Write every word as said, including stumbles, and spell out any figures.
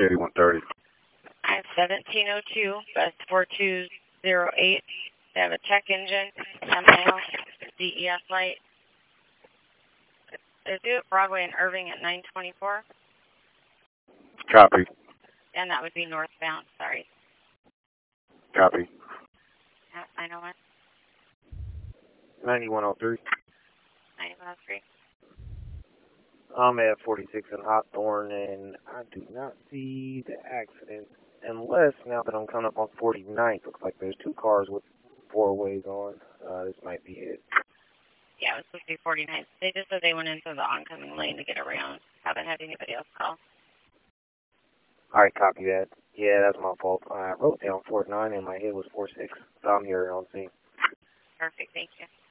eighty-one thirty. I have seventeen oh two, bus four two zero eight. They have a check engine, ten miles, D E S light. They do it Broadway and Irving at nine twenty-four. Copy. And that would be northbound, sorry. Copy. I know what. ninety-one oh three. ninety-one oh three. I'm at forty-six in Hawthorne, and I do not see the accident. Unless, now that I'm coming up on forty-ninth, looks like there's two cars with four ways on. Uh, this might be it. Yeah, it was supposed to be forty-ninth. They just said they went into the oncoming lane to get around. Haven't had anybody else call. Alright, copy that. Yeah, that's my fault. I wrote down four nine and my head was four six. So I'm here on scene. Perfect, thank you.